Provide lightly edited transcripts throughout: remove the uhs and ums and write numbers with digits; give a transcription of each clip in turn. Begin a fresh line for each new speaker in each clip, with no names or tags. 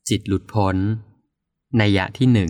จิตหลุดพ้นนัยยะที่หนึ่ง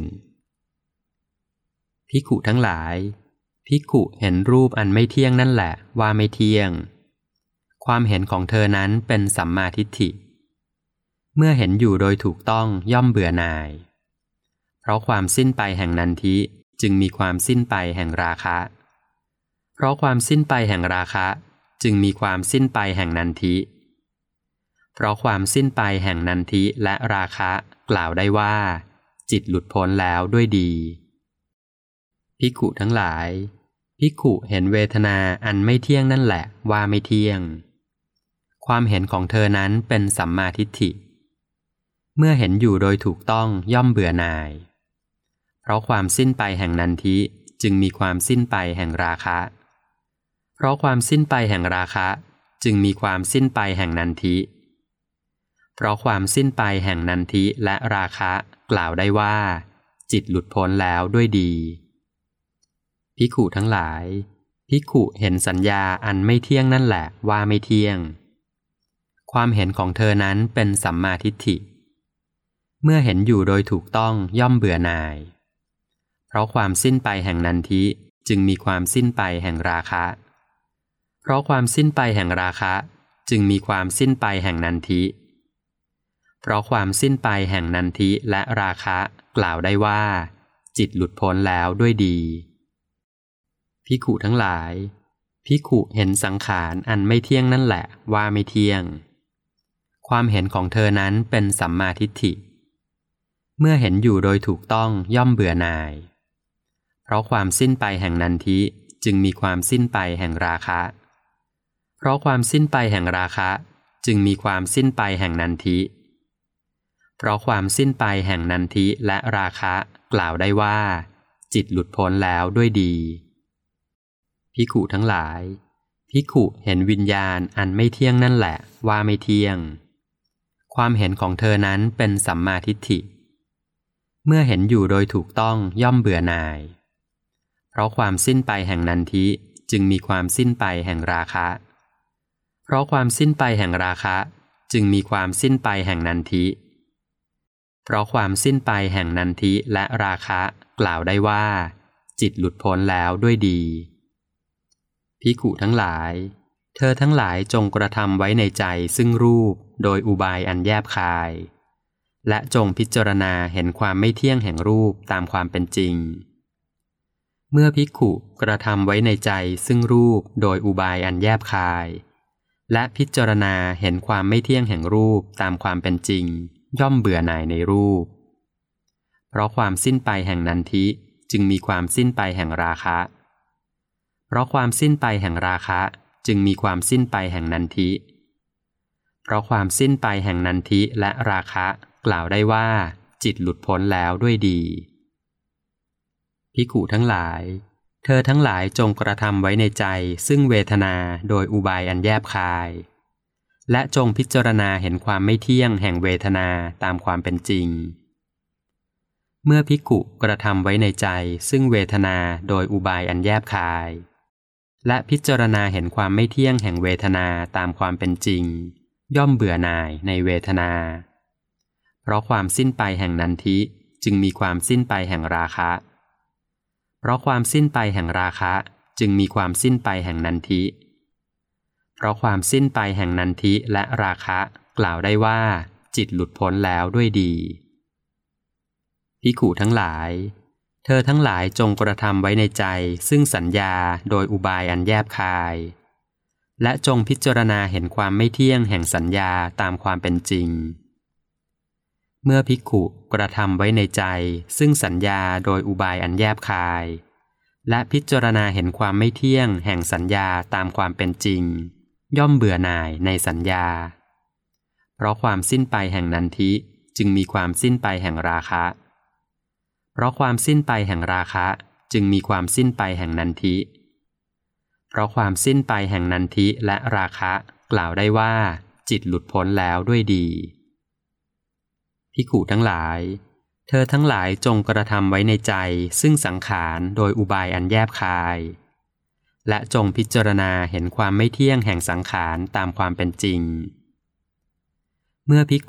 ภิกขุทั้งหลายภิกขุเห็นรูปอันไม่เที่ยงนั่นแหละว่าไม่เที่ยงความเห็นของเธอนั้นเป็นสัมมาทิฏฐิเมื่อเห็นอยู่โดยถูกต้องย่อมเบื่อหน่ายเพราะความสิ้นไปแห่งนันทิจึงมีความสิ้นไปแห่งราคะเพราะความสิ้นไปแห่งราคะจึงมีความสิ้นไปแห่งนันทิเพราะความสิ้นไปแห่งนันทิและราคะกล่าวได้ว่าจิตหลุดพ้นแล้วด้วยดีภิกขุทั้งหลายภิกขุเห็นเวทนาอันไม่เที่ยงนั่นแหละว่าไม่เที่ยงความเห็นของเธอนั้นเป็นสัมมาทิฏฐิเมื่อเห็นอยู่โดยถูกต้องย่อมเบื่อหน่ายเพราะความสิ้นไปแห่งนันทิจึงมีความสิ้นไปแห่งราคะเพราะความสิ้นไปแห่งราคะจึงมีความสิ้นไปแห่งนันทิเพราะความสิ้นไปแห่งนันทิและราคะกล่าวได้ว่าจิตหลุดพ้นแล้วด้วยดีภิกขุทั้งหลายภิกขุเห็นสัญญาอันไม่เที่ยงนั่นแหละว่าไม่เที่ยงความเห็นของเธอนั้นเป็นสัมมาทิฏฐิเมื่อเห็นอยู่โดยถูกต้องย่อมเบื่อหน่ายเพราะความสิ้นไปแห่งนันทิจึงมีความสิ้นไปแห่งราคะเพราะความสิ้นไปแห่งราคะจึงมีความสิ้นไปแห่งนันทิเพราะความสิ้นไปแห่งนันทิและราคะกล่าวได้ว่าจิตหลุดพ้นแล้วด้วยดีภิกขุทั้งหลายภิกขุเห็นสังขารอันไม่เที่ยงนั่นแหละว่าไม่เที่ยงความเห็นของเธอนั้นเป็นสัมมาทิฏฐิเมื่อเห็นอยู่โดยถูกต้องย่อมเบื่อหน่ายเพราะความสิ้นไปแห่งนันทิจึงมีความสิ้นไปแห่งราคะเพราะความสิ้นไปแห่งราคะจึงมีความสิ้นไปแห่งนันทิเพราะความสิ้นไปแห่งนันทิและราคะกล่าวได้ว่าจิตหลุดพ้นแล้วด้วยดีภิกขุทั้งหลายภิกขุเห็นวิญญาณอันไม่เที่ยงนั่นแหละว่าไม่เที่ยงความเห็นของเธอนั้นเป็นสัมมาทิฏฐิเมื่อเห็นอยู่โดยถูกต้องย่อมเบื่อหน่ายเพราะความสิ้นไปแห่งนันทิจึงมีความสิ้นไปแห่งราคะเพราะความสิ้นไปแห่งราคะจึงมีความสิ้นไปแห่งนันทิเพราะความสิ้นไปแห่งนันทิและราคะกล่าวได้ว่าจิตหลุดพ้นแล้วด้วยดีภิกขุทั้งหลายเธอทั้งหลายจงกระทำไว้ในใจซึ่งรูปโดยอุบายอันแยบคายและจงพิจารณาเห็นความไม่เที่ยงแห่งรูปตามความเป็นจริงเมื่อภิกขุกระทำไว้ในใจซึ่งรูปโดยอุบายอันแยบคายและพิจารณาเห็นความไม่เที่ยงแห่งรูปตามความเป็นจริงย่อมเบื่อหน่ายในรูปเพราะความสิ้นไปแห่งนันทิจึงมีความสิ้นไปแห่งราคะเพราะความสิ้นไปแห่งราคะจึงมีความสิ้นไปแห่งนันทิเพราะความสิ้นไปแห่งนันทิและราคะกล่าวได้ว่าจิตหลุดพ้นแล้วด้วยดีภิกขุทั้งหลายเธอทั้งหลายจงกระทำไว้ในใจซึ่งเวทนาโดยอุบายอันแยบคายและจงพิจารณาเห็นความไม่เที่ยงแห่งเวทนาตามความเป็นจริงเมื่อภิกขุกระทำไว้ในใจซึ่งเวทนาโดยอุบายอันแยบคายและพิจารณาเห็นความไม่เที่ยงแห่งเวทนาตามความเป็นจริงย่อมเบื่อหน่ายในเวทนาเพราะความสิ้นไปแห่งนันทิจึงมีความสิ้นไปแห่งราคะเพราะความสิ้นไปแห่งราคะจึงมีความสิ้นไปแห่งนันทิเพราะความสิ้นไปแห่งนันทิและราคะกล่าวได้ว่าจิตหลุดพ้นแล้วด้วยดีภิกขุทั้งหลายเธอทั้งหลายจงกระทำไว้ในใจซึ่งสัญญาโดยอุบายอันแยบคายและจงพิจารณาเห็นความไม่เที่ยงแห่งสัญญาตามความเป็นจริงเมื่อภิกขุกระทำไว้ในใจซึ่งสัญญาโดยอุบายอันแยบคายและพิจารณาเห็นความไม่เที่ยงแห่งสัญญาตามความเป็นจริงย่อมเบื่อหน่ายในสัญญาเพราะความสิ้นไปแห่งนันทิจึงมีความสิ้นไปแห่งราคะเพราะความสิ้นไปแห่งราคะจึงมีความสิ้นไปแห่งนันทิเพราะความสิ้นไปแห่งนันทิและราคะกล่าวได้ว่าจิตหลุดพ้นแล้วด้วยดีภิกขุทั้งหลายเธอทั้งหลายจงกระทำไว้ในใจซึ่งสังขารโดยอุบายอันแยบคายและจงพิจารณาเห็นความไม่เที่ยงแห่งสังขารตามความเป็นจริงเมื่อภิกขุ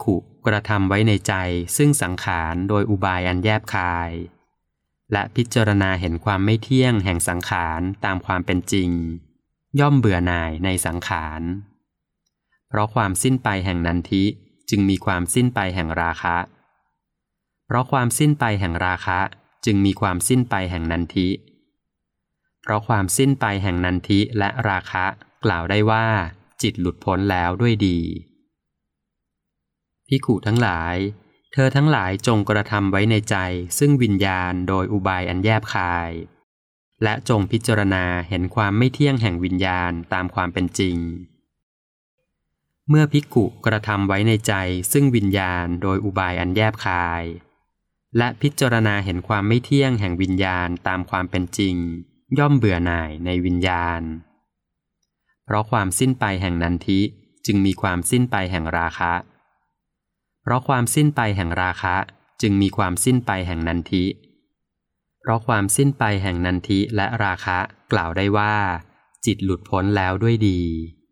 กระทำไว้ในใจซึ่งสังขารโดยอุบายอันแยบคาย และพิจารณาเห็นความไม่เที่ยงแห่งสังขารตามความเป็นจริงย่อมเบื่อหน่ายในสังขารเพราะความสิ้นไปแห่งนันทิจึงมีความสิ้นไปแห่งราคะเพราะความสิ้นไปแห่งราคะจึงมีความสิ้นไปแห่งนันทิเพราะความสิ้นไปแห่งนันทิและราคะกล่าวได้ว่าจิตหลุดพ้นแล้วด้วยดีภิกขุทั้งหลายเธอทั้งหลายจงกระทำไว้ในใจซึ่งวิญญาณโดยอุบายอันแยบคายและจงพิจารณาเห็นความไม่เที่ยงแห่งวิญญาณตามความเป็นจริงเมื่อภิกขุกระทำไว้ในใจซึ่งวิญญาณโดยอุบายอันแยบคายและพิจารณาเห็นความไม่เที่ยงแห่งวิญญาณตามความเป็นจริงย่อมเบื่อหน่ายในวิญญาณเพราะความสิ้นไปแห่งนันทิจึงมีความสิ้นไปแห่งราคะเพราะความสิ้นไปแห่งราคะจึงมีความสิ้นไปแห่งนันทิเพราะความสิ้นไปแห่งนันทิและราคะกล่าวได้ว่าจิตหลุดพ้นแล้วด้วยดี